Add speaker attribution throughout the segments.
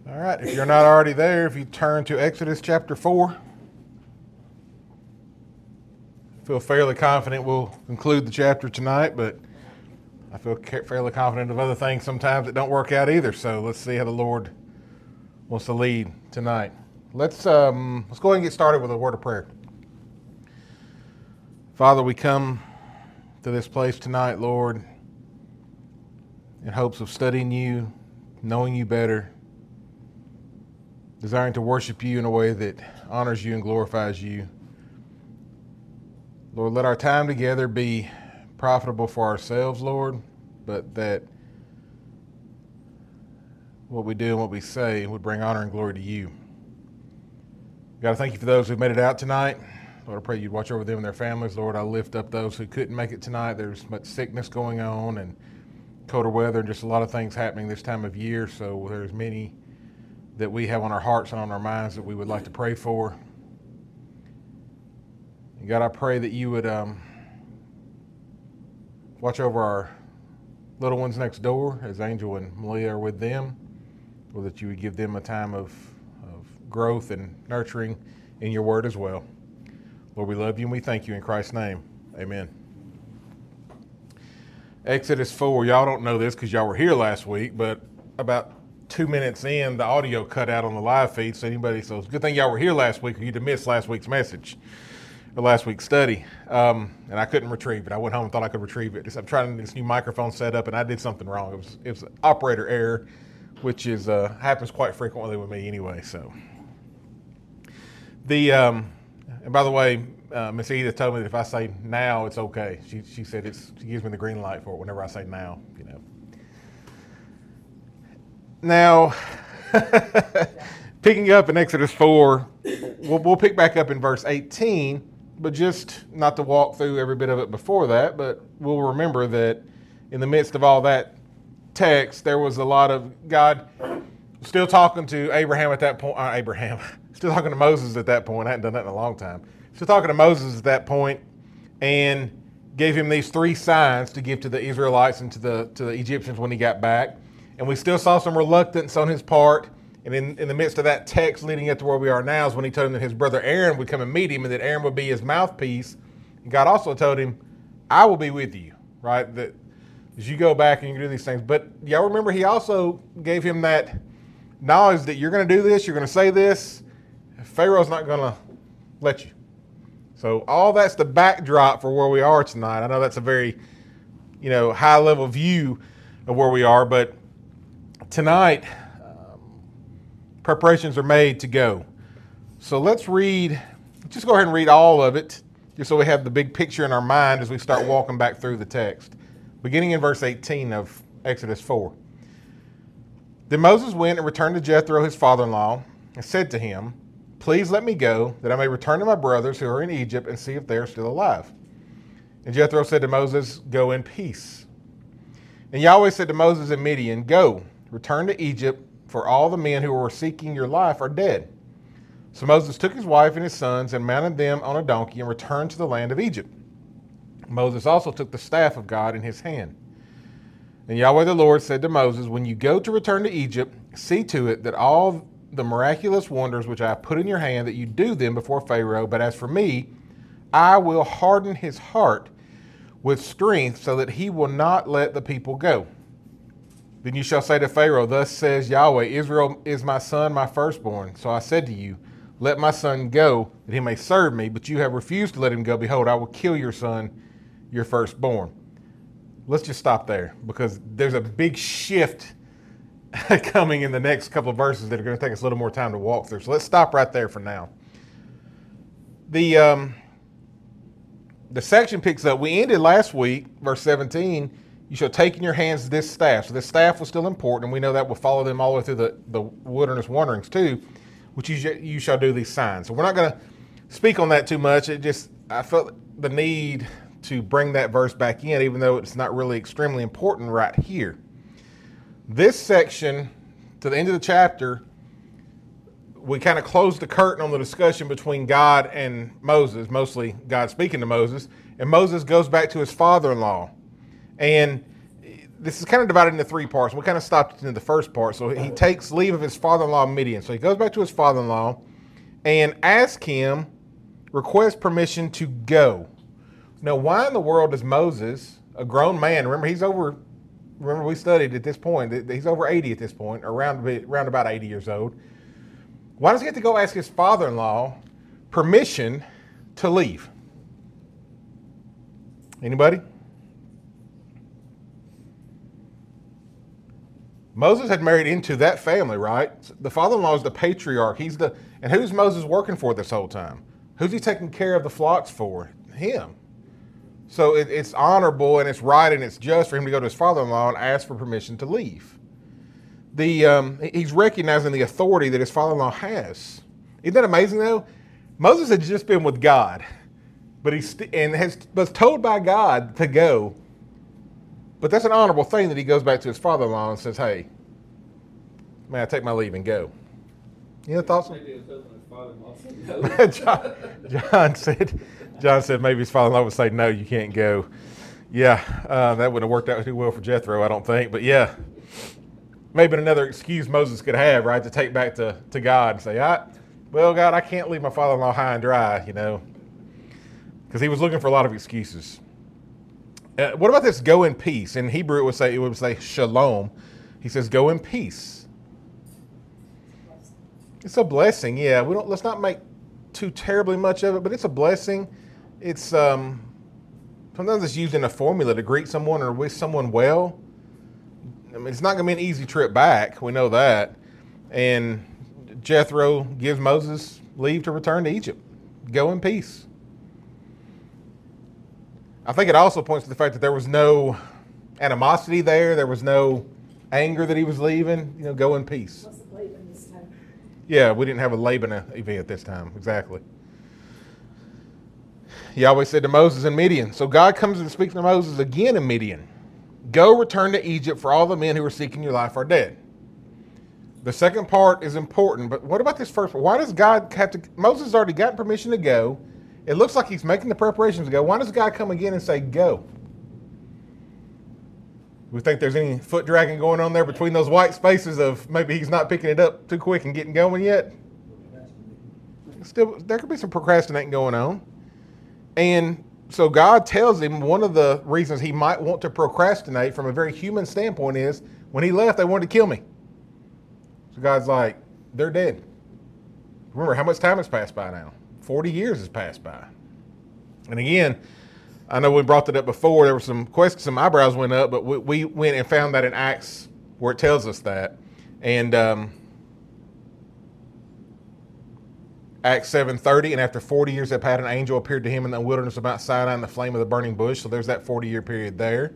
Speaker 1: All right, if you're not already there, if you turn to Exodus chapter 4, I feel fairly confident we'll conclude the chapter tonight, but I feel fairly confident of other things sometimes that don't work out either. So let's see how the Lord wants to lead tonight. Let's go ahead and get started with a word of prayer. Father, we come to this place tonight, Lord, in hopes of studying you, knowing you better, desiring to worship you in a way that honors you and glorifies you. Lord, let our time together be profitable for ourselves, Lord, but that what we do and what we say would bring honor and glory to you. God, I thank you for those who've made it out tonight. Lord, I pray you'd watch over them and their families. Lord, I lift up those who couldn't make it tonight. There's much sickness going on and colder weather and just a lot of things happening this time of year, so there's many that we have on our hearts and on our minds that we would like to pray for. And God, I pray that you would watch over our little ones next door as Angel and Malia are with them, or that you would give them a time of growth and nurturing in your word as well. Lord, we love you and we thank you in Christ's name. Amen. Exodus 4, y'all don't know this because y'all were here last week, but about 2 minutes in, the audio cut out on the live feed. So it's a good thing y'all were here last week or you'd have missed last week's message or last week's study. And I couldn't retrieve it. I went home and thought I could retrieve it. I'm trying this new microphone set up and I did something wrong. It was an operator error, which is happens quite frequently with me anyway. So and by the way, Miss Edith told me that if I say now, it's okay. She said she gives me the green light for it whenever I say now, you know. Now, picking up in Exodus 4, we'll pick back up in verse 18, but just not to walk through every bit of it before that, but we'll remember that in the midst of all that text, there was a lot of God still talking to Abraham at that point, still talking to Moses at that point. I hadn't done that in a long time. Still talking to Moses at that point and gave him these 3 signs to give to the Israelites and to the Egyptians when he got back. And we still saw some reluctance on his part. And in the midst of that text leading up to where we are now is when he told him that his brother Aaron would come and meet him and that Aaron would be his mouthpiece. And God also told him, I will be with you, right? That as you go back and you do these things. But y'all remember he also gave him that knowledge that you're going to do this, you're going to say this. Pharaoh's not going to let you. So all that's the backdrop for where we are tonight. I know that's a very, high level view of where we are, but tonight, preparations are made to go. So let's go ahead and read all of it, just so we have the big picture in our mind as we start walking back through the text. Beginning in verse 18 of Exodus 4. Then Moses went and returned to Jethro, his father-in-law, and said to him, Please let me go, that I may return to my brothers who are in Egypt and see if they are still alive. And Jethro said to Moses, Go in peace. And Yahweh said to Moses in Midian, Go, return to Egypt, for all the men who were seeking your life are dead. So Moses took his wife and his sons and mounted them on a donkey and returned to the land of Egypt. Moses also took the staff of God in his hand. And Yahweh the Lord said to Moses, When you go to return to Egypt, see to it that all the miraculous wonders which I have put in your hand, that you do them before Pharaoh. But as for me, I will harden his heart with strength so that he will not let the people go. Then you shall say to Pharaoh, Thus says Yahweh, Israel is my son, my firstborn. So I said to you, Let my son go, that he may serve me. But you have refused to let him go. Behold, I will kill your son, your firstborn. Let's just stop there, because there's a big shift coming in the next couple of verses that are going to take us a little more time to walk through. So let's stop right there for now. The section picks up. We ended last week, verse 17, you shall take in your hands this staff. So this staff was still important, and we know that will follow them all the way through the wilderness wanderings too, which you shall do these signs. So we're not going to speak on that too much. I felt the need to bring that verse back in, even though it's not really extremely important right here. This section, to the end of the chapter, we kind of closed the curtain on the discussion between God and Moses, mostly God speaking to Moses, and Moses goes back to his father-in-law. And this is kind of divided into three parts. We kind of stopped into the first part. So he takes leave of his father-in-law Midian. So he goes back to his father-in-law and asks him, requests permission to go. Now, why in the world does Moses, a grown man, remember we studied at this point, he's over 80 at this point, around about 80 years old. Why does he have to go ask his father-in-law permission to leave? Anybody? Moses had married into that family, right? The father-in-law is the patriarch. And who's Moses working for this whole time? Who's he taking care of the flocks for? Him. So it's honorable and it's right and it's just for him to go to his father-in-law and ask for permission to leave. He's recognizing the authority that his father-in-law has. Isn't that amazing, though? Moses had just been with God, but was told by God to go. But that's an honorable thing that he goes back to his father-in-law and says, "Hey, may I take my leave and go?" You know, thoughts?
Speaker 2: Maybe his father-in-law said no.
Speaker 1: John said maybe his father-in-law would say, "No, you can't go." Yeah, that wouldn't have worked out too well for Jethro, I don't think. But yeah, maybe another excuse Moses could have, right, to take back to God and say, "Well, God, I can't leave my father-in-law high and dry," you know, because he was looking for a lot of excuses. What about this go in peace? In Hebrew, it would say shalom. He says go in peace. It's a blessing, yeah. Let's not make too terribly much of it, but it's a blessing. It's sometimes it's used in a formula to greet someone or wish someone well. I mean, it's not going to be an easy trip back. We know that. And Jethro gives Moses leave to return to Egypt. Go in peace. I think it also points to the fact that there was no animosity there. There was no anger that he was leaving. You know, go in peace.
Speaker 3: Wasn't Laban this time.
Speaker 1: Yeah, we didn't have a Laban event this time. Exactly. Yahweh said to Moses in Midian. So God comes and speaks to Moses again in Midian. Go return to Egypt, for all the men who are seeking your life are dead. The second part is important, but what about this first part? Why does God have to? Moses has already gotten permission to go. It looks like he's making the preparations to go. Why does God come again and say, go? We think there's any foot dragging going on there between those white spaces of maybe he's not picking it up too quick and getting going yet? Still, there could be some procrastinating going on. And so God tells him one of the reasons he might want to procrastinate from a very human standpoint is when he left, they wanted to kill me. So God's like, they're dead. Remember, how much time has passed by now? 40 years has passed by. And again, I know we brought that up before. There were some questions, some eyebrows went up, but we went and found that in Acts where it tells us that. And Acts 7:30, and after 40 years had passed, an angel appeared to him in the wilderness of Mount Sinai in the flame of the burning bush. So there's that 40-year period there.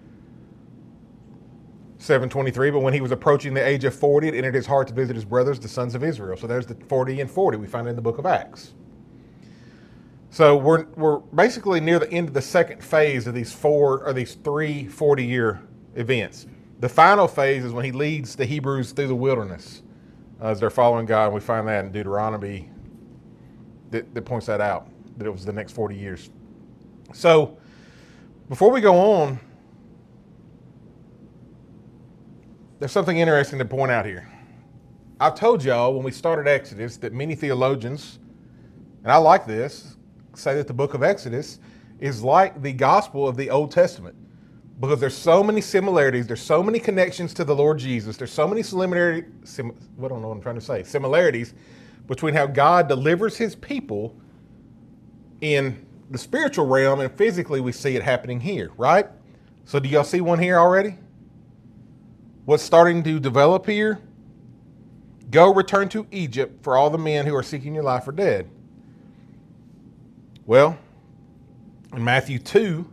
Speaker 1: 7:23, but when he was approaching the age of 40, it entered his heart to visit his brothers, the sons of Israel. So there's the 40 and 40 we find in the book of Acts. So we're basically near the end of the second phase of these three 40-year events. The final phase is when he leads the Hebrews through the wilderness as they're following God. And we find that in Deuteronomy that points that out, that it was the next 40 years. So before we go on, there's something interesting to point out here. I've told y'all when we started Exodus that many theologians, and I like this, say that the book of Exodus is like the gospel of the Old Testament because there's so many similarities, there's so many connections to the Lord Jesus, there's so many similarities between how God delivers his people in the spiritual realm and physically we see it happening here, right? So do y'all see one here already? What's starting to develop here? Go return to Egypt, for all the men who are seeking your life are dead. Well, in Matthew 2,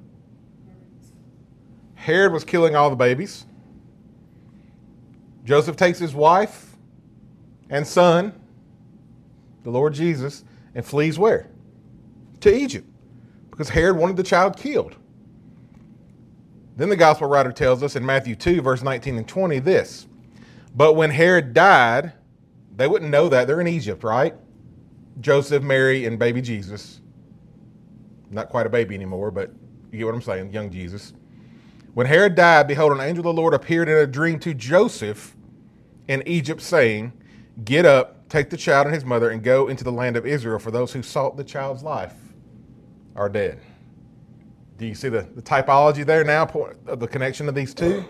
Speaker 1: Herod was killing all the babies. Joseph takes his wife and son, the Lord Jesus, and flees where? To Egypt, because Herod wanted the child killed. Then the gospel writer tells us in Matthew 2, verse 19 and 20, this. But when Herod died, they wouldn't know that. They're in Egypt, right? Joseph, Mary, and baby Jesus. Not quite a baby anymore, but you get what I'm saying, young Jesus. When Herod died, behold, an angel of the Lord appeared in a dream to Joseph in Egypt, saying, get up, take the child and his mother, and go into the land of Israel, for those who sought the child's life are dead. Do you see the typology there now of the connection of these two?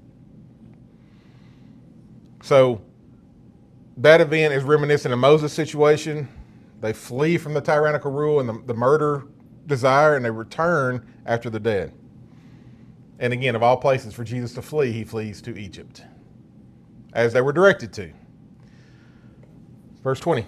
Speaker 1: So that event is reminiscent of Moses' situation. They flee from the tyrannical rule and the murder desire, and they return after they're dead. And again, of all places for Jesus to flee, he flees to Egypt, as they were directed to. Verse 20.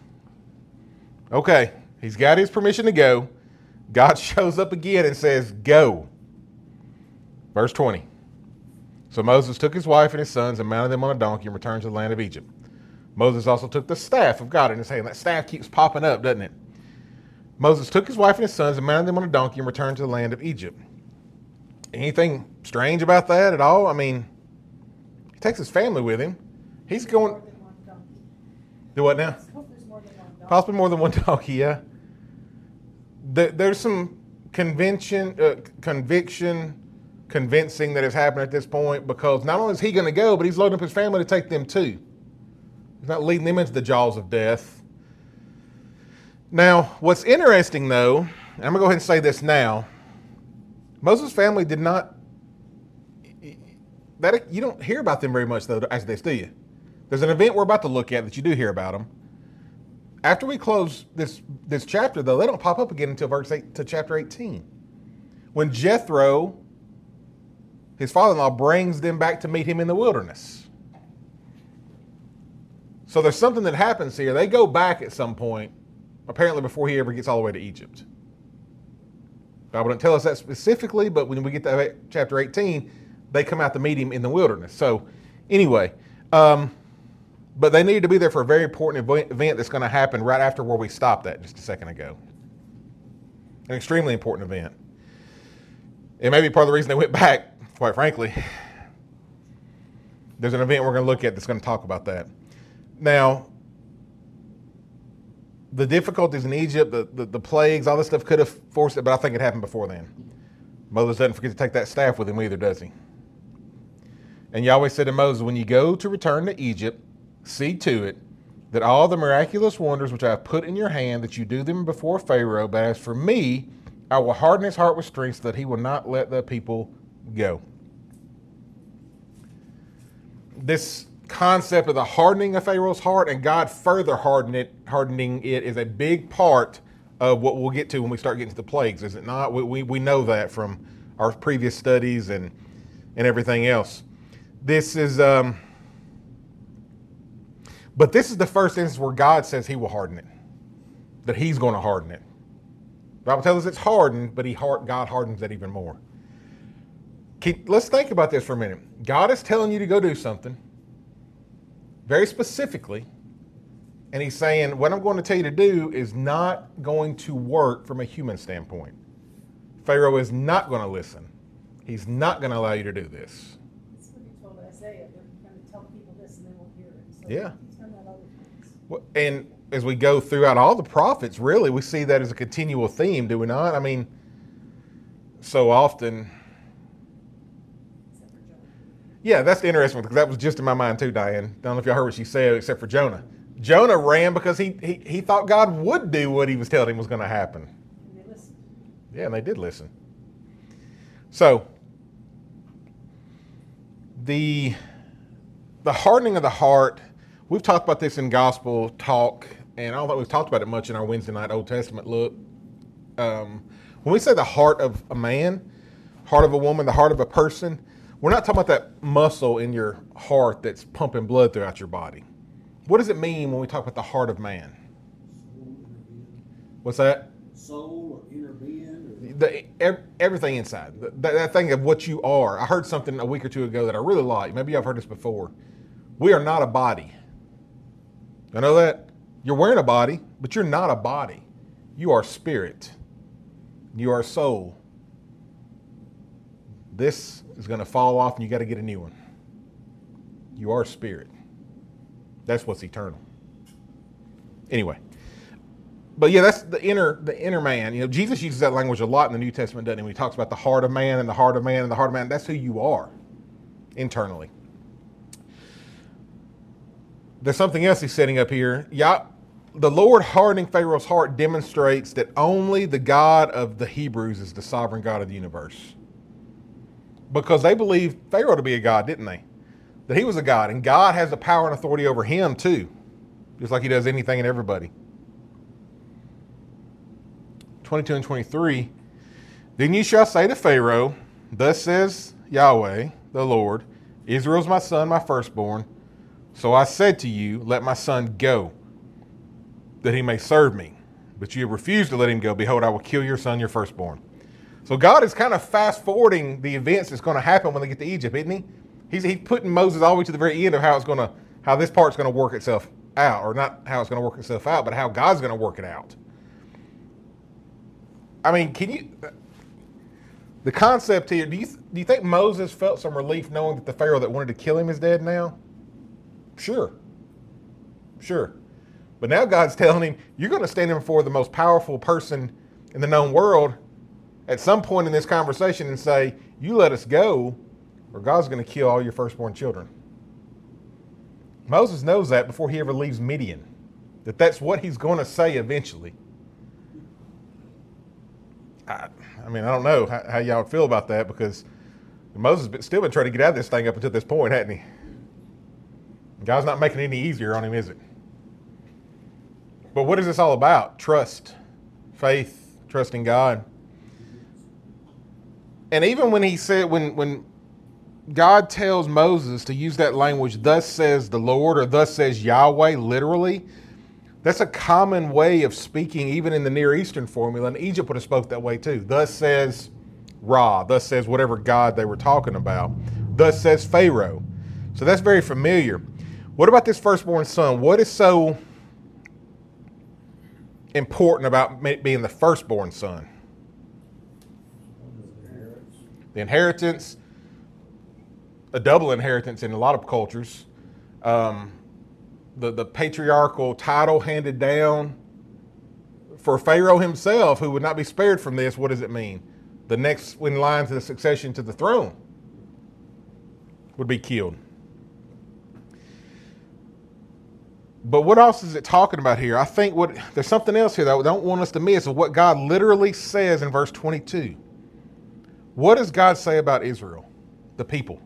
Speaker 1: Okay, he's got his permission to go. God shows up again and says, go. Verse 20. So Moses took his wife and his sons and mounted them on a donkey and returned to the land of Egypt. Moses also took the staff of God in his hand. That staff keeps popping up, doesn't it? Moses took his wife and his sons and mounted them on a donkey and returned to the land of Egypt. Anything strange about that at all? I mean, he takes his family with him. He's going... Do what now? Possibly more than one donkey, yeah. There's some convincing that has happened at this point, because not only is he going to go, but he's loading up his family to take them too. He's not leading them into the jaws of death. Now, what's interesting though, and I'm going to go ahead and say this now, Moses' family did not, you don't hear about them very much though, as this, do you? There's an event we're about to look at that you do hear about them. After we close this chapter though, they don't pop up again until verse 8 to chapter 18. When Jethro, his father-in-law, brings them back to meet him in the wilderness. So there's something that happens here. They go back at some point, apparently before he ever gets all the way to Egypt. God wouldn't tell us that specifically, but when we get to chapter 18, they come out to meet him in the wilderness. So anyway, but they needed to be there for a very important event that's going to happen right after where we stopped at just a second ago. An extremely important event. It may be part of the reason they went back, quite frankly. There's an event we're going to look at that's going to talk about that. Now, the difficulties in Egypt, the plagues, all this stuff could have forced it, but I think it happened before then. Moses doesn't forget to take that staff with him either, does he? And Yahweh said to Moses, when you go to return to Egypt, see to it that all the miraculous wonders which I have put in your hand, that you do them before Pharaoh. But as for me, I will harden his heart with strength, so that he will not let the people go. This concept of the hardening of Pharaoh's heart and God further hardening it is a big part of what we'll get to when we start getting to the plagues, is it not? We know that from our previous studies and everything else. This is, but this is the first instance where God says he will harden it, that he's going to harden it. The Bible tells us it's hardened, but God hardens it even more. Let's think about this for a minute. God is telling you to go do something very specifically, and he's saying, what I'm going to tell you to do is not going to work from a human standpoint. Pharaoh is not going to listen. He's not going to allow you to do this.
Speaker 3: That's what he told Isaiah. They're going to tell people this and they won't hear it. So
Speaker 1: Yeah.
Speaker 3: he's going to have other things.
Speaker 1: Well, and as we go throughout all the prophets, really, we see that as a continual theme, do we not? I mean, so often... Yeah, that's the interesting one, because that was just in my mind too, Diane. Don't know if y'all heard what she said, except for Jonah. Jonah ran because he thought God would do what he was telling him was going to happen.
Speaker 3: And they listened.
Speaker 1: Yeah, and they did listen. So, the hardening of the heart, we've talked about this in gospel talk, and I don't think we've talked about it much in our Wednesday night Old Testament look. When we say the heart of a man, heart of a woman, the heart of a person, we're not talking about that muscle in your heart that's pumping blood throughout your body. What does it mean when we talk about the heart of man? What's that?
Speaker 4: Soul or inner being?
Speaker 1: Everything inside. That thing of what you are. I heard something a week or two ago that I really like. Maybe I've heard this before. We are not a body. I know that? You're wearing a body, but you're not a body. You are spirit. You are soul. This is going to fall off and you got to get a new one. You are spirit. That's what's eternal. Anyway, But yeah, that's the inner man. You know, Jesus uses that language a lot in the New Testament, doesn't he? When he talks about the heart of man and the heart of man and the heart of man, that's who you are internally. There's something else he's setting up here. The Lord hardening Pharaoh's heart demonstrates that only the God of the Hebrews is the sovereign God of the universe. Because they believed Pharaoh to be a god, didn't they? That he was a god, and God has the power and authority over him too, just like he does anything and everybody. 22 and 23, then you shall say to Pharaoh, thus says Yahweh, the Lord, Israel is my son, my firstborn. So I said to you, let my son go, that he may serve me. But you have refused to let him go. Behold, I will kill your son, your firstborn. So God is kind of fast forwarding the events that's going to happen when they get to Egypt, isn't he? He's putting Moses all the way to the very end of how this part's going to work itself out, or not how it's going to work itself out, but how God's going to work it out. I mean, the concept here, do you think Moses felt some relief knowing that the Pharaoh that wanted to kill him is dead now? Sure. But now God's telling him, you're going to stand in before the most powerful person in the known world at some point in this conversation and say, you let us go, or God's going to kill all your firstborn children. Moses knows that before he ever leaves Midian, that's what he's going to say eventually. I don't know how y'all would feel about that, because Moses has still been trying to get out of this thing up until this point, hasn't he? God's not making it any easier on him, is it? But what is this all about? Trust, faith, trusting God. And even when he said, when God tells Moses to use that language, thus says the Lord, or thus says Yahweh, literally, that's a common way of speaking, even in the Near Eastern formula. And Egypt would have spoke that way too. Thus says Ra, thus says whatever God they were talking about. Thus says Pharaoh. So that's very familiar. What about this firstborn son? What is so important about being the firstborn son? The inheritance, a double inheritance in a lot of cultures. The patriarchal title handed down. For Pharaoh himself, who would not be spared from this, what does it mean? The next in line to the succession to the throne would be killed. But what else is it talking about here? I think there's something else here that I don't want us to miss, is what God literally says in verse 22. What does God say about Israel, the people?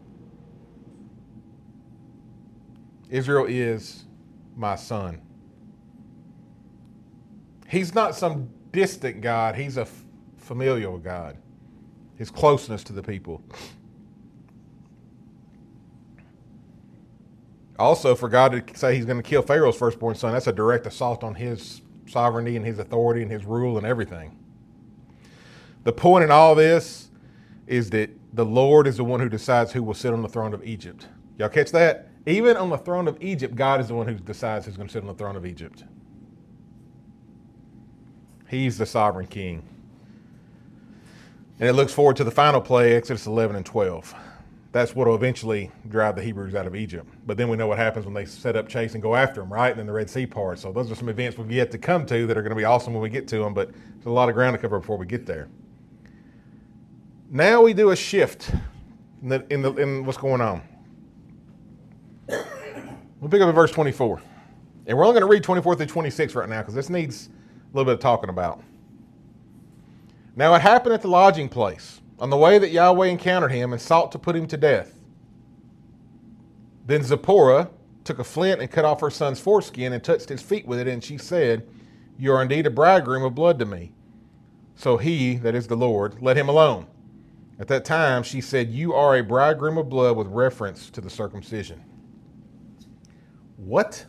Speaker 1: Israel is my son. He's not some distant God. He's a familial God. His closeness to the people. Also, for God to say he's going to kill Pharaoh's firstborn son, that's a direct assault on his sovereignty and his authority and his rule and everything. The point in all this is that the Lord is the one who decides who will sit on the throne of Egypt. Y'all catch that? Even on the throne of Egypt, God is the one who decides who's going to sit on the throne of Egypt. He's the sovereign king. And it looks forward to the final play, Exodus 11 and 12. That's what will eventually drive the Hebrews out of Egypt. But then we know what happens when they set up chase and go after them, right? And then the Red Sea parts. So those are some events we've yet to come to that are going to be awesome when we get to them, but there's a lot of ground to cover before we get there. Now we do a shift in what's going on. We'll pick up at verse 24. And we're only going to read 24 through 26 right now, because this needs a little bit of talking about. Now it happened at the lodging place, on the way that Yahweh encountered him and sought to put him to death. Then Zipporah took a flint and cut off her son's foreskin and touched his feet with it, and she said, "You are indeed a bridegroom of blood to me." So he, that is the Lord, let him alone. At that time she said, "You are a bridegroom of blood," with reference to the circumcision. What?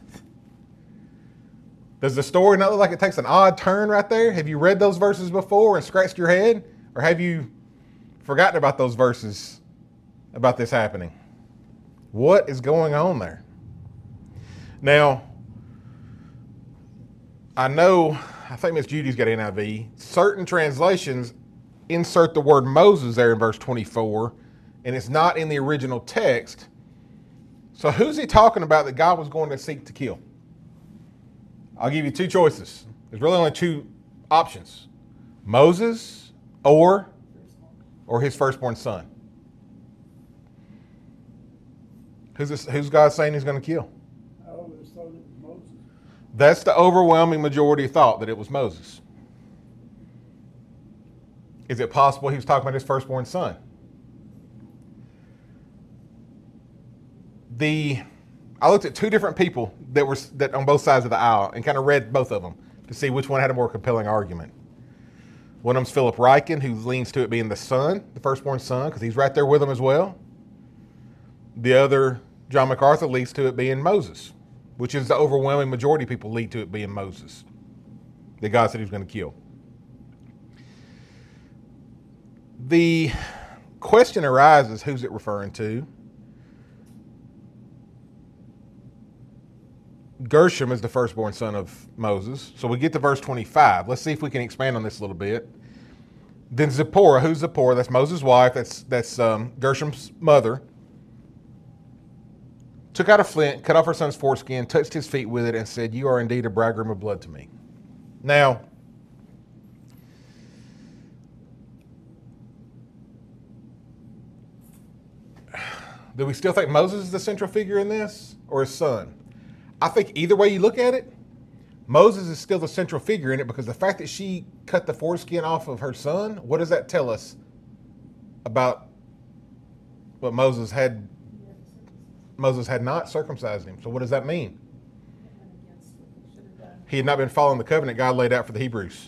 Speaker 1: Does the story not look like it takes an odd turn right there? Have you read those verses before and scratched your head? Or have you forgotten about those verses about this happening? What is going on there? Now, I think Miss Judy's got NIV. Certain translations insert the word Moses there in verse 24, and it's not in the original text. So who's he talking about that God was going to seek to kill? I'll give you two choices. There's really only two options: Moses or his firstborn son. Who's God saying he's going to kill?
Speaker 4: I always thought it was Moses.
Speaker 1: That's the overwhelming majority thought, that it was Moses. Is it possible he was talking about his firstborn son? I looked at two different people that on both sides of the aisle and kind of read both of them to see which one had a more compelling argument. One of them's Philip Ryken, who leans to it being the son, the firstborn son, because he's right there with him as well. The other, John MacArthur, leads to it being Moses, which is the overwhelming majority of people lead to it being Moses, that God said he was going to kill. The question arises, who's it referring to? Gershom is the firstborn son of Moses. So we get to verse 25. Let's see if we can expand on this a little bit. Then Zipporah, who's Zipporah? That's Moses' wife. That's Gershom's mother. Took out a flint, cut off her son's foreskin, touched his feet with it, and said, "You are indeed a bridegroom of blood to me." Now, do we still think Moses is the central figure in this, or his son? I think either way you look at it, Moses is still the central figure in it, because the fact that she cut the foreskin off of her son, what does that tell us about what Moses had? Moses had not circumcised him. So what does that mean? He had not been following the covenant God laid out for the Hebrews.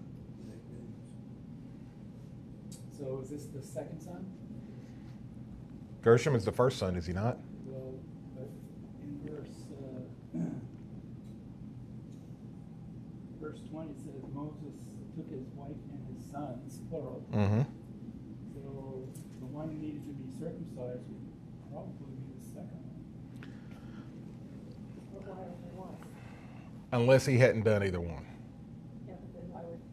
Speaker 2: So is this the second son?
Speaker 1: Gershom is the first son, is he not?
Speaker 2: Well, but in verse 20 it says Moses took his wife and his sons, plural.
Speaker 1: Mm-hmm.
Speaker 2: So the one who needed to be circumcised would probably be the second one.
Speaker 3: But why only one?
Speaker 1: Unless he hadn't done either one.
Speaker 3: Yeah, but then why would,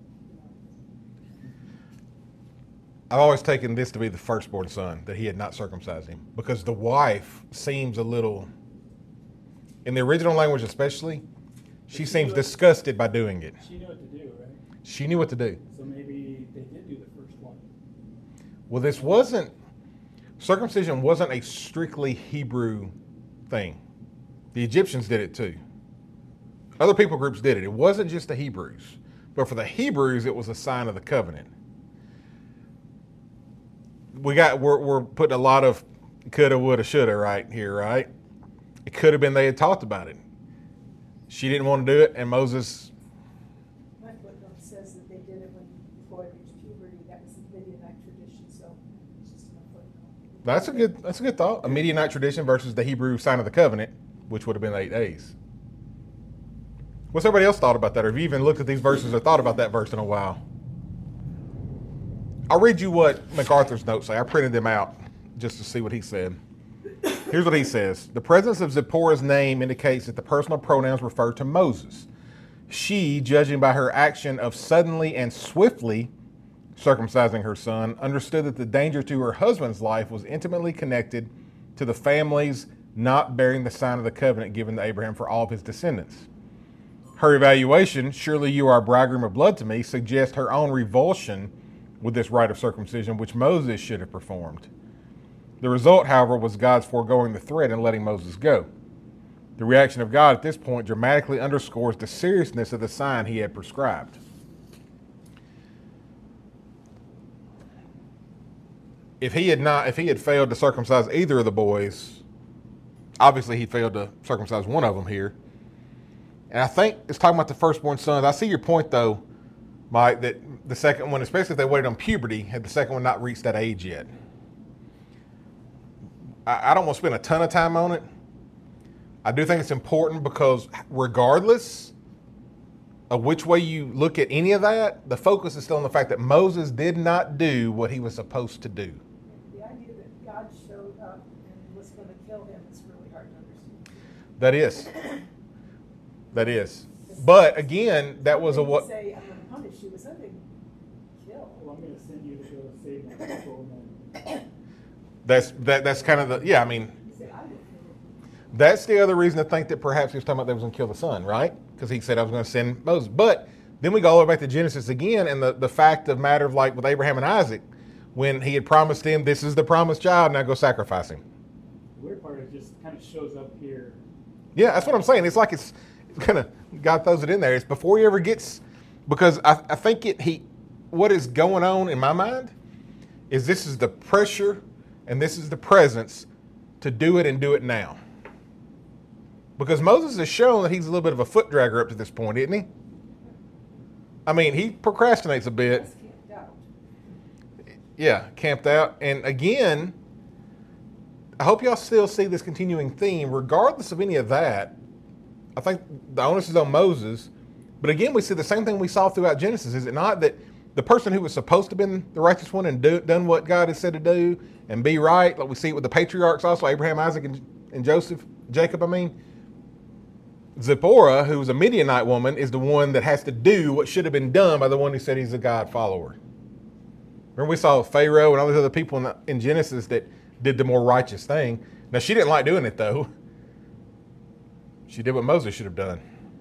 Speaker 1: I've always taken this to be the firstborn son, that he had not circumcised him, because the wife seems a little, in the original language especially, she seems disgusted by doing it.
Speaker 2: She knew what to do, right?
Speaker 1: She knew what to do.
Speaker 2: So maybe they did do the first one.
Speaker 1: Well, circumcision wasn't a strictly Hebrew thing. The Egyptians did it too. Other people groups did it. It wasn't just the Hebrews. But for the Hebrews, it was a sign of the covenant. We're putting a lot of coulda, woulda, shoulda right here, right? It could have been they had talked about it. She didn't want to do it, and Moses.
Speaker 3: my footnote says that they did it before I reached puberty. That was the Midianite tradition, so it's just my footnote.
Speaker 1: That's a good thought. A Midianite tradition versus the Hebrew sign of the covenant, which would have been 8 days. What's everybody else thought about that? Or have you even looked at these verses or thought about that verse in a while? I'll read you what MacArthur's notes say. I printed them out just to see what he said. Here's what he says. The presence of Zipporah's name indicates that the personal pronouns refer to Moses. She, judging by her action of suddenly and swiftly circumcising her son, understood that the danger to her husband's life was intimately connected to the family's not bearing the sign of the covenant given to Abraham for all of his descendants. Her evaluation, "Surely you are a bridegroom of blood to me," suggests her own revulsion with this rite of circumcision, which Moses should have performed. The result, however, was God's foregoing the threat and letting Moses go. The reaction of God at this point dramatically underscores the seriousness of the sign he had prescribed. If he had failed to circumcise either of the boys, obviously he failed to circumcise one of them here. And I think it's talking about the firstborn sons. I see your point, though, Mike, that the second one, especially if they waited on puberty, had the second one not reached that age yet. I don't want to spend a ton of time on it. I do think it's important because regardless of which way you look at any of that, the focus is still on the fact that Moses did not do what he was supposed to do.
Speaker 3: The idea that God showed up and was going to kill him is really hard to understand.
Speaker 1: That is. But again, that was a
Speaker 3: He
Speaker 1: what?
Speaker 3: say, "I'm going to punish you with something." Kill.
Speaker 2: Well, I'm going to send you to go save my people. And then
Speaker 1: That's kind of the, yeah, I mean,
Speaker 3: He said, "I will kill him."
Speaker 1: that's the other reason to think that perhaps he was talking about they was going to kill the son, right? Because he said I was going to send Moses. But Then we go all the way back to Genesis again, and the fact of matter of like with Abraham and Isaac, when he had promised him, this is the promised child, now go sacrifice him.
Speaker 2: The weird part, it just kind of shows up here.
Speaker 1: Yeah, that's what I'm saying. It's like it's kind of, God throws it in there. It's before he ever gets, because I think what is going on in my mind is this is the pressure and this is the presence to do it and do it now. Because Moses has shown that he's a little bit of a foot dragger up to this point, isn't he? I mean, he procrastinates a bit.
Speaker 3: That's camped out.
Speaker 1: Yeah, camped out. And again, I hope y'all still see this continuing theme. Regardless of any of that, I think the onus is on Moses. But again, we see the same thing we saw throughout Genesis. Is it not that the person who was supposed to have been the righteous one and done what God has said to do and be right, like we see it with the patriarchs also, Abraham, Isaac, and Jacob, Zipporah, who was a Midianite woman, is the one that has to do what should have been done by the one who said he's a God follower. Remember we saw Pharaoh and all these other people in Genesis that did the more righteous thing. Now, she didn't like doing it, though. She did what Moses should have done.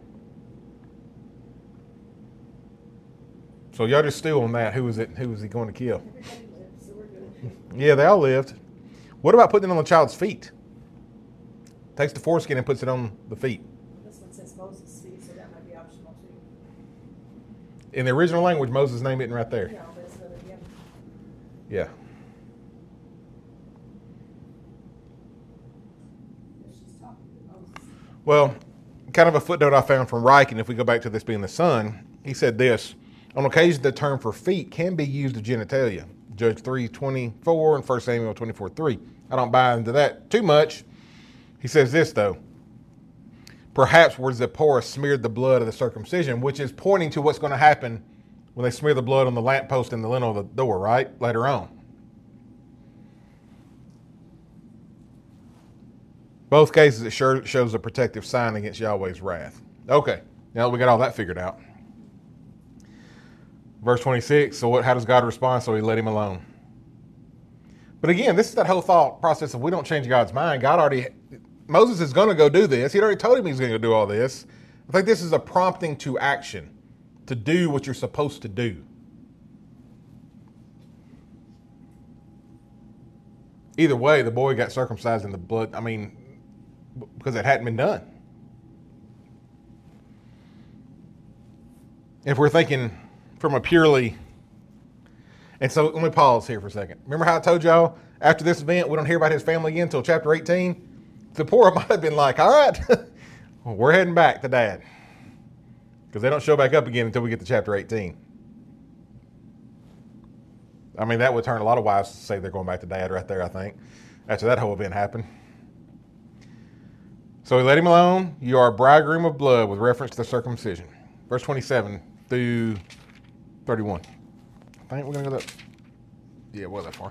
Speaker 1: So y'all just stew on that. Who was he going to kill?
Speaker 3: Everybody lived, so we're good.
Speaker 1: Yeah, they all lived. What about putting it on the child's feet? Takes the foreskin and puts it on the feet.
Speaker 3: This one says Moses' feet, so that might be optional too.
Speaker 1: In the original language, Moses' name isn't right there.
Speaker 3: No, but it's another, yeah.
Speaker 1: Yeah.
Speaker 3: She's talking to Moses.
Speaker 1: Well, kind of a footnote I found from Riken, if we go back to this being the son, he said this: on occasion, the term for feet can be used of genitalia. Judge 3:24 and 1 Samuel 24:3. I don't buy into that too much. He says this, though. Perhaps where Zipporah smeared the blood of the circumcision, which is pointing to what's going to happen when they smear the blood on the lamppost and the lintel of the door, right? Later on. Both cases, it shows a protective sign against Yahweh's wrath. Okay, now that we got all that figured out. Verse 26, so how does God respond? So he let him alone. But again, this is that whole thought process of we don't change God's mind. Moses is going to go do this. He'd already told him he's going to go do all this. I think this is a prompting to action, to do what you're supposed to do. Either way, the boy got circumcised in the blood, because it hadn't been done. If we're thinking from a purely... And so let me pause here for a second. Remember how I told y'all after this event, we don't hear about his family again until chapter 18? Zipporah might have been like, all right, well, we're heading back to Dad. Because they don't show back up again until we get to chapter 18. I mean, that would turn a lot of wives to say they're going back to Dad right there, I think, after that whole event happened. So he let him alone. You are a bridegroom of blood with reference to the circumcision. Verse 27 through 31. I think we're going to go that. Yeah, well, that far.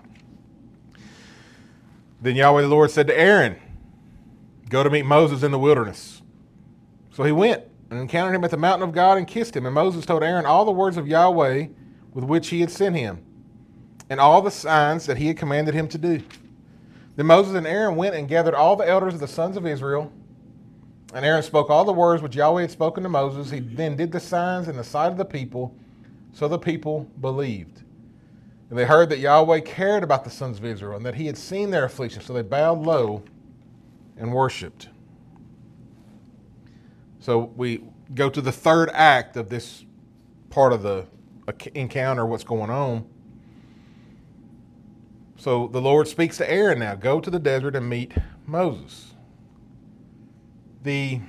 Speaker 1: Then Yahweh the Lord said to Aaron, go to meet Moses in the wilderness. So he went and encountered him at the mountain of God and kissed him. And Moses told Aaron all the words of Yahweh with which he had sent him, and all the signs that he had commanded him to do. Then Moses and Aaron went and gathered all the elders of the sons of Israel. And Aaron spoke all the words which Yahweh had spoken to Moses. He then did the signs in the sight of the people, so the people believed. And they heard that Yahweh cared about the sons of Israel and that he had seen their affliction, so they bowed low and worshipped. So we go to the third act of this part of the encounter, what's going on. So the Lord speaks to Aaron now, go to the desert and meet Moses. We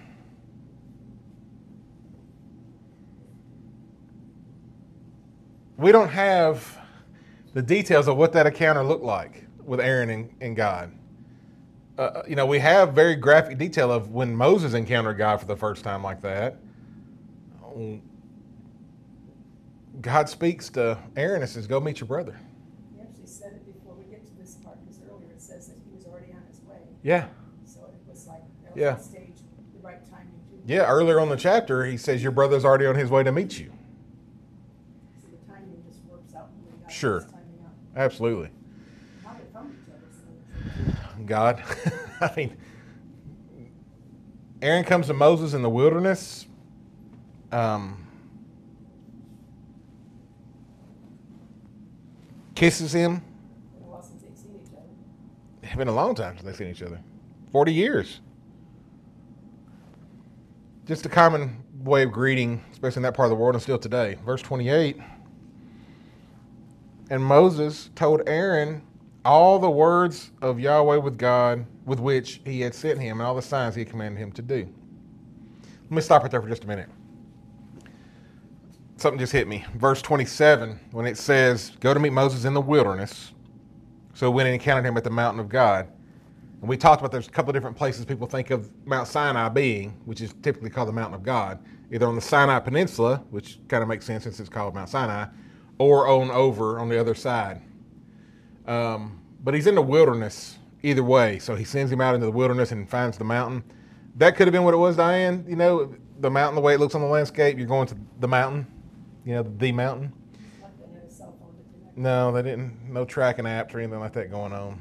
Speaker 1: don't have the details of what that encounter looked like with Aaron and God. We have very graphic detail of when Moses encountered God for the first time like that. God speaks to Aaron and says, go meet your brother.
Speaker 3: He actually said it before we get to this part, because earlier it says that he was already on his way.
Speaker 1: Yeah.
Speaker 3: So it was like,
Speaker 1: Yeah.
Speaker 3: stage, the right timing too.
Speaker 1: Yeah, earlier on the chapter, he says your brother's already on his way to meet you.
Speaker 3: So the timing just works out when God
Speaker 1: Sure.
Speaker 3: is timing out.
Speaker 1: Absolutely.
Speaker 3: How they found each other. So
Speaker 1: God. Aaron comes to Moses in the wilderness. kisses him.
Speaker 3: Been a while since they've seen each other.
Speaker 1: It's been a long time since they've seen each other. 40 years. Just a common way of greeting, especially in that part of the world and still today. Verse 28. And Moses told Aaron all the words of Yahweh with God, with which he had sent him, and all the signs he had commanded him to do. Let me stop right there for just a minute. Something just hit me. Verse 27, when it says, go to meet Moses in the wilderness. So we went and encountered him at the mountain of God. And we talked about there's a couple of different places people think of Mount Sinai being, which is typically called the mountain of God, either on the Sinai Peninsula, which kind of makes sense since it's called Mount Sinai, or over on the other side. But he's in the wilderness either way. So he sends him out into the wilderness and finds the mountain. That could have been what it was, Diane. You know, the mountain, the way it looks on the landscape, you're going to the mountain, you know, the mountain.
Speaker 3: Like they had a cell phone to connect.
Speaker 1: No, they didn't. No tracking apps or anything like that going on.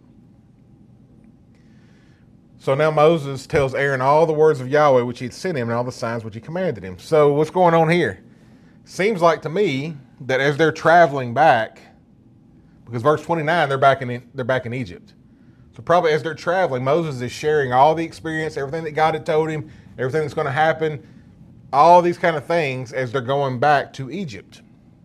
Speaker 1: So now Moses tells Aaron all the words of Yahweh which he'd sent him and all the signs which he commanded him. So what's going on here? Seems like to me that as they're traveling back, because verse 29, they're back in Egypt. So probably as they're traveling, Moses is sharing all the experience, everything that God had told him, everything that's going to happen, all these kind of things as they're going back to Egypt.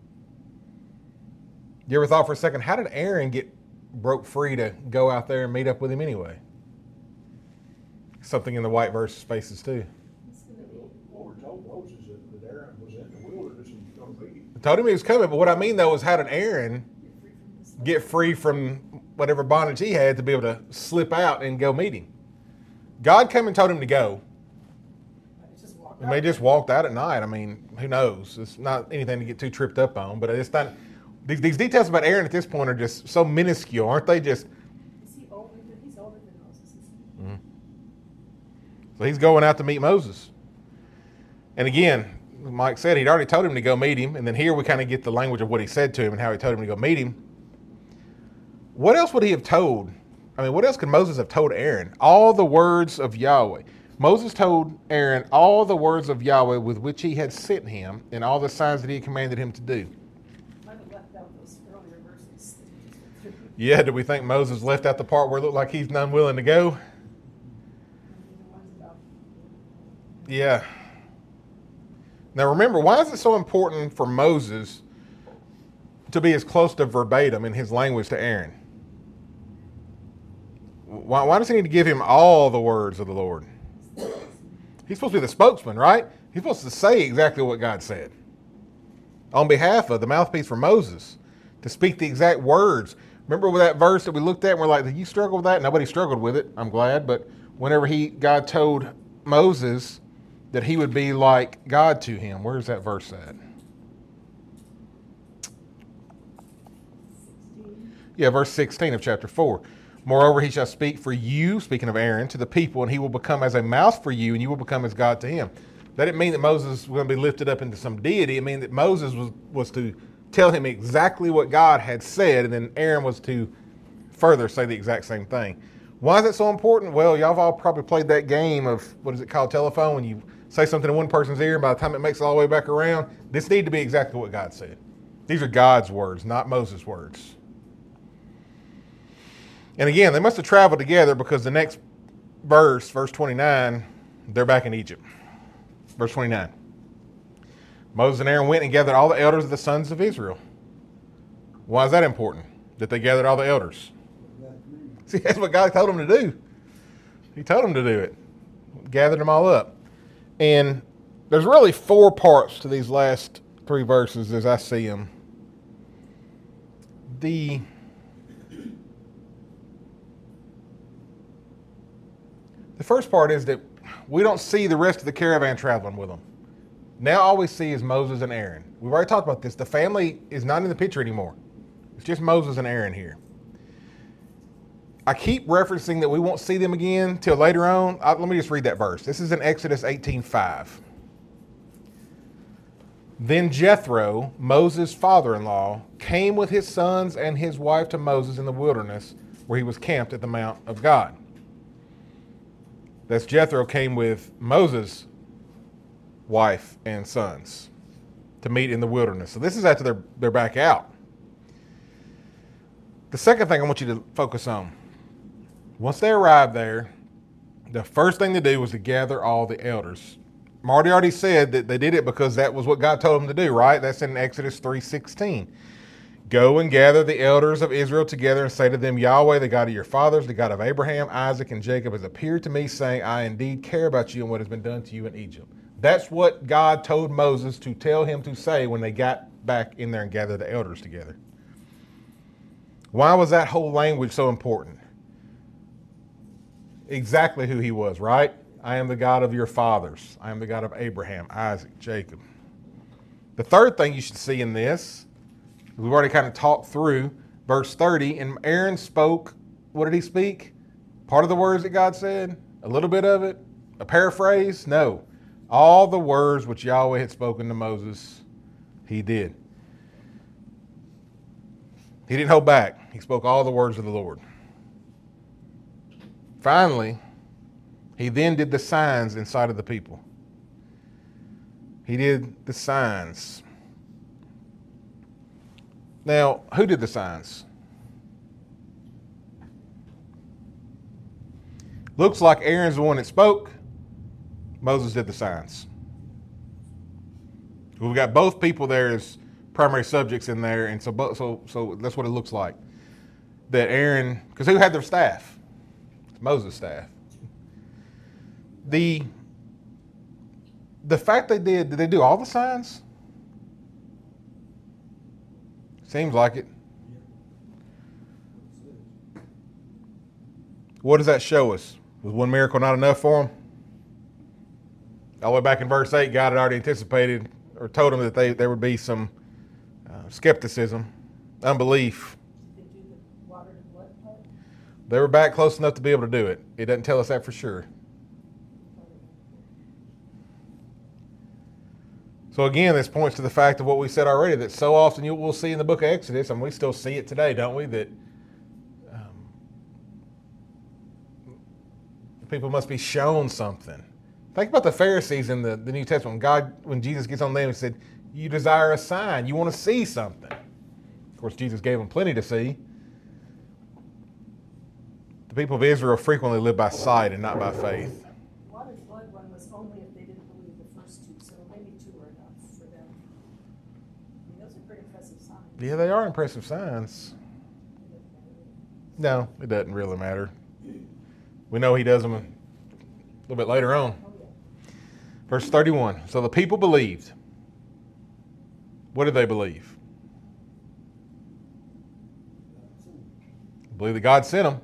Speaker 1: You ever thought for a second, how did Aaron get broke free to go out there and meet up with him anyway? Something in the white verse spaces too.
Speaker 4: Well, we're told Moses that Aaron was in the wilderness and was going to meet him.
Speaker 1: I told him he was coming, but what I mean though is how did Aaron get free from whatever bondage he had to be able to slip out and go meet him? God came and told him to go. And they just walked out at night. I mean, who knows? It's not anything to get too tripped up on, but it's not. These details about Aaron at this point are just so minuscule, aren't they? Just.
Speaker 3: Is he older than, he's older than Moses, isn't he?
Speaker 1: Mm-hmm. So he's going out to meet Moses. And again, Mike said he'd already told him to go meet him, and then here we kind of get the language of what he said to him and how he told him to go meet him. What else would he have told? I mean, what else could Moses have told Aaron? All the words of Yahweh. Moses told Aaron all the words of Yahweh with which he had sent him and all the signs that he had commanded him to do.
Speaker 3: Might have left out those earlier verses that you just went through.
Speaker 1: Yeah, do we think Moses left out the part where it looked like he's unwilling to go?
Speaker 3: The ones about
Speaker 1: Yeah. Now remember, why is it so important for Moses to be as close to verbatim in his language to Aaron? Why does he need to give him all the words of the Lord? He's supposed to be the spokesman, right? He's supposed to say exactly what God said on behalf of the mouthpiece for Moses, to speak the exact words. Remember with that verse that we looked at and we're like, did you struggle with that? Nobody struggled with it, I'm glad. But whenever God told Moses that he would be like God to him, where's that verse at?
Speaker 3: 16.
Speaker 1: Yeah, verse 16 of chapter 4. Moreover, he shall speak for you, speaking of Aaron, to the people, and he will become as a mouth for you, and you will become as God to him. That didn't mean that Moses was going to be lifted up into some deity. It meant that Moses was to tell him exactly what God had said, and then Aaron was to further say the exact same thing. Why is it so important? Well, y'all have all probably played that game of, what is it called, telephone, when you say something in one person's ear, and by the time it makes it all the way back around, this needed to be exactly what God said. These are God's words, not Moses' words. And again, they must have traveled together because the next verse, verse 29, they're back in Egypt. Verse 29. Moses and Aaron went and gathered all the elders of the sons of Israel. Why is that important, that they gathered all the elders? See, that's what God told them to do. He told them to do it. Gathered them all up. And there's really 4 parts to these last 3 verses as I see them. The first part is that we don't see the rest of the caravan traveling with them. Now all we see is Moses and Aaron. We've already talked about this. The family is not in the picture anymore. It's just Moses and Aaron here. I keep referencing that we won't see them again till later on. Let me just read that verse. This is in Exodus 18:5. Then Jethro, Moses' father-in-law, came with his sons and his wife to Moses in the wilderness where he was camped at the Mount of God. That's Jethro came with Moses' wife and sons to meet in the wilderness. So this is after they're back out. The second thing I want you to focus on, once they arrived there, the first thing to do was to gather all the elders. Marty already said that they did it because that was what God told them to do, right? That's in Exodus 3:16. Go and gather the elders of Israel together and say to them, Yahweh, the God of your fathers, the God of Abraham, Isaac, and Jacob, has appeared to me, saying, I indeed care about you and what has been done to you in Egypt. That's what God told Moses to tell him to say when they got back in there and gathered the elders together. Why was that whole language so important? Exactly who he was, right? I am the God of your fathers. I am the God of Abraham, Isaac, Jacob. The third thing you should see in this, we've already kind of talked through verse 30, and Aaron spoke, what did he speak? Part of the words that God said? A little bit of it? A paraphrase? No. All the words which Yahweh had spoken to Moses, he did. He didn't hold back. He spoke all the words of the Lord. Finally, he then did the signs inside of the people. He did the signs. Now, who did the signs? Looks like Aaron's the one that spoke. Moses did the signs. We've got both people there as primary subjects in there, and so that's what it looks like. That Aaron, because who had their staff? It's Moses' staff. The fact did they do all the signs? Seems like it. What does that show us? Was one miracle not enough for them? All the way back in verse 8, God had already anticipated or told them that there would be some skepticism, unbelief.
Speaker 3: Did they do the water to blood part?
Speaker 1: They were back close enough to be able to do it. It doesn't tell us that for sure. So again, this points to the fact of what we said already, that so often we'll see in the book of Exodus, and we still see it today, don't we, that people must be shown something. Think about the Pharisees in the New Testament. When Jesus gets on them, he said, you desire a sign. You want to see something. Of course, Jesus gave them plenty to see. The people of Israel frequently live by sight and not by faith.
Speaker 3: Water to blood one was only if they didn't believe the first two, so maybe two were enough for them. I mean, those are pretty impressive signs.
Speaker 1: Yeah, they are impressive signs. No, it doesn't really matter. We know he does them a little bit later on.
Speaker 3: Oh, yeah.
Speaker 1: Verse 31. So the people believed. What did they believe? Believe that God sent them.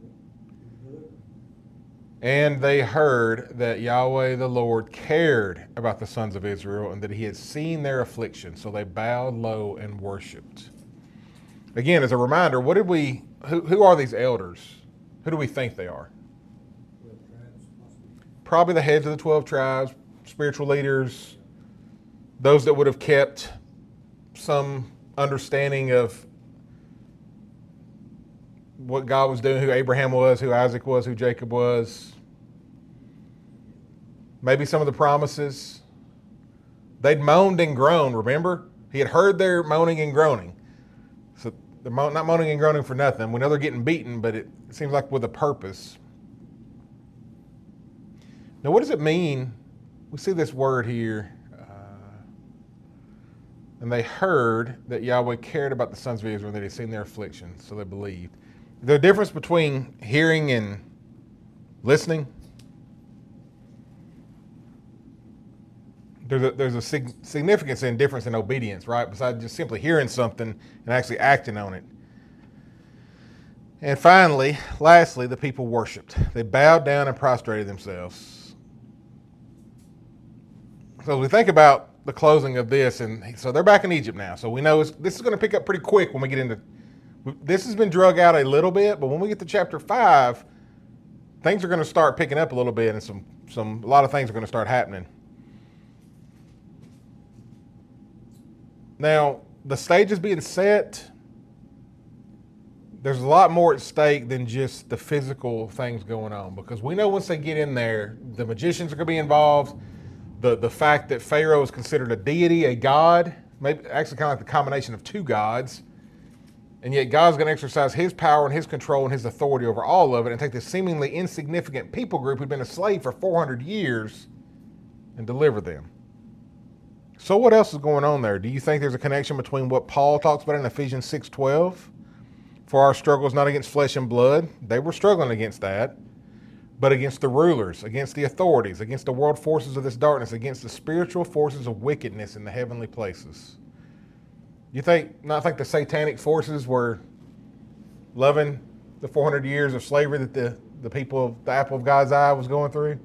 Speaker 1: And they heard that Yahweh the Lord cared about the sons of Israel and that he had seen their affliction. So they bowed low and worshiped. Again, as a reminder, who are these elders? Who do we think they are? Probably the heads of the 12 tribes, spiritual leaders, those that would have kept some understanding of what God was doing, who Abraham was, who Isaac was, who Jacob was. Maybe some of the promises. They'd moaned and groaned, remember? He had heard their moaning and groaning. So they're not moaning and groaning for nothing. We know they're getting beaten, but it seems like with a purpose. Now, what does it mean? We see this word here. And they heard that Yahweh cared about the sons of Israel and that he had seen their affliction, so they believed. Is there a difference between hearing and listening? There's a significance and difference in obedience, right? Besides just simply hearing something and actually acting on it. And finally, lastly, the people worshiped. They bowed down and prostrated themselves. So as we think about the closing of this, and so they're back in Egypt now. So we know this is going to pick up pretty quick when we get into. This has been drug out a little bit, but when we get to chapter 5, things are going to start picking up a little bit, and a lot of things are going to start happening. Now, the stage is being set. There's a lot more at stake than just the physical things going on, because we know once they get in there, the magicians are going to be involved. The fact that Pharaoh is considered a deity, a god, maybe actually kind of like the combination of two gods. And yet God's going to exercise his power and his control and his authority over all of it and take this seemingly insignificant people group who'd been enslaved for 400 years and deliver them. So what else is going on there? Do you think there's a connection between what Paul talks about in Ephesians 6:12? For our struggle is not against flesh and blood. They were struggling against that. But against the rulers, against the authorities, against the world forces of this darkness, against the spiritual forces of wickedness in the heavenly places. You not think the satanic forces were loving the 400 years of slavery that the people of the apple of God's eye was going through?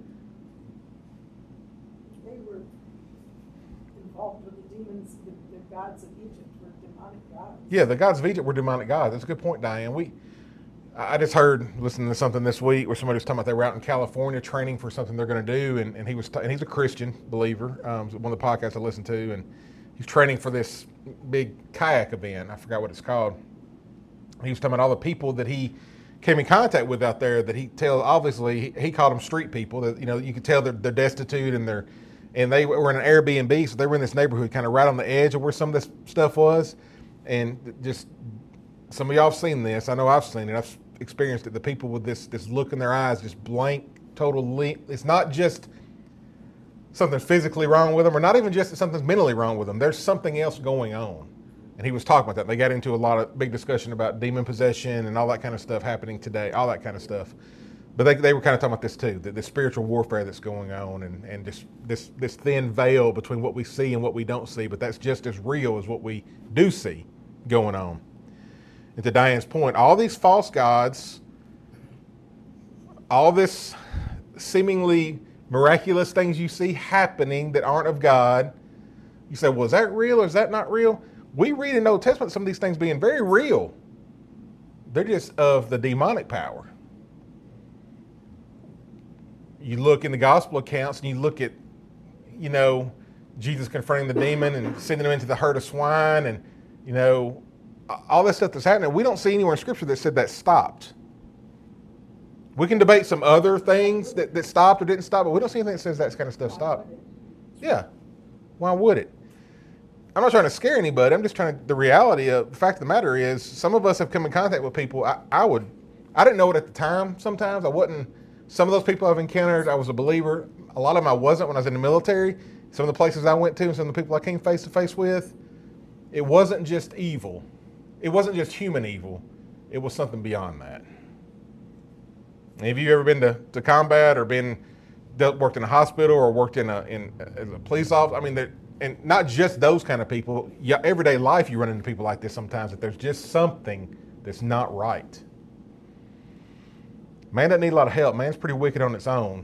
Speaker 3: They were involved with the demons, the gods of Egypt were demonic gods.
Speaker 1: Yeah, the gods of Egypt were demonic gods. That's a good point, Diane. I just heard, listening to something this week, where somebody was talking about they were out in California training for something they're going to do, and he's a Christian believer. One of the podcasts I listened to, and he's training for this big kayak event. I forgot what it's called. He was talking about all the people that he came in contact with out there that he obviously he called them street people. That you could tell they're destitute and they were in an Airbnb, so they were in this neighborhood kind of right on the edge of where some of this stuff was, and just some of y'all have seen this. I know I've seen it. I've experienced it. The people with this look in their eyes, just blank, total. It's not just something physically wrong with them, or not even just something's mentally wrong with them. There's something else going on. And he was talking about that. They got into a lot of big discussion about demon possession and all that kind of stuff happening today, all that kind of stuff. But they were kind of talking about this too, the spiritual warfare that's going on, and just this thin veil between what we see and what we don't see, but that's just as real as what we do see going on. And to Diane's point, all these false gods, all this seemingly miraculous things you see happening that aren't of God, you say, well, is that real or is that not real? We read in the Old Testament some of these things being very real. They're just of the demonic power. You look in the gospel accounts and you look at, Jesus confronting the demon and sending him into the herd of swine and, all that stuff that's happening. We don't see anywhere in Scripture that said that stopped. We can debate some other things that stopped or didn't stop, but we don't see anything that says that kind of stuff stopped. Yeah. Why would it? I'm not trying to scare anybody. I'm just the reality of the fact of the matter is some of us have come in contact with people. I didn't know it at the time sometimes. Some of those people I've encountered, I was a believer. A lot of them I wasn't when I was in the military. Some of the places I went to and some of the people I came face to face with, it wasn't just evil. It wasn't just human evil. It was something beyond that. Have you ever been to combat or worked in a hospital or worked as a police officer? And not just those kind of people. Everyday life you run into people like this sometimes, that there's just something that's not right. Man doesn't need a lot of help. Man's pretty wicked on its own.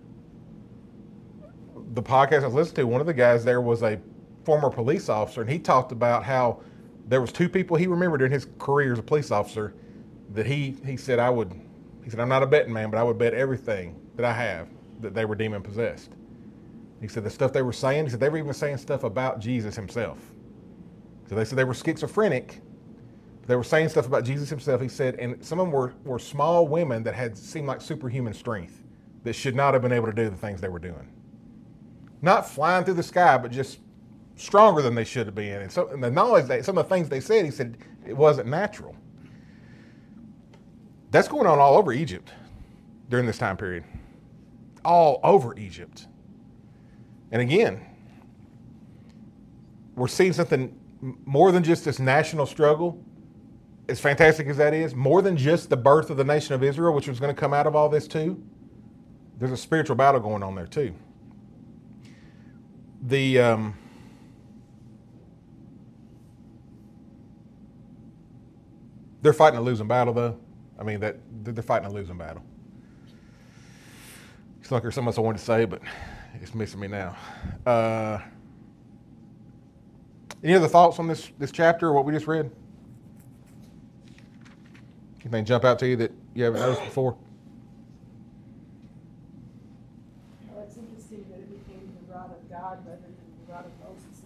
Speaker 1: The podcast I listened to, one of the guys there was a former police officer, and he talked about how there was two people he remembered in his career as a police officer that he said, I'm not a betting man, but I would bet everything that I have that they were demon possessed. He said the stuff they were saying, he said they were even saying stuff about Jesus himself. So they said they were schizophrenic. They were saying stuff about Jesus himself. He said, and some of them were small women that seemed like superhuman strength that should not have been able to do the things they were doing. Not flying through the sky, but just stronger than they should have been. And so, and the knowledge some of the things they said, he said it wasn't natural. That's going on all over Egypt during this time period. All over Egypt. And again, we're seeing something more than just this national struggle, as fantastic as that is, more than just the birth of the nation of Israel, which was going to come out of all this too. There's a spiritual battle going on there too. They're fighting a losing battle, though. They're fighting a losing battle. It's like there's something else I wanted to say, but it's missing me now. Any other thoughts on this chapter or what we just read? Anything jump out to you that you haven't noticed before?
Speaker 3: Well, it's interesting that it became the rod of God rather than the rod of Moses.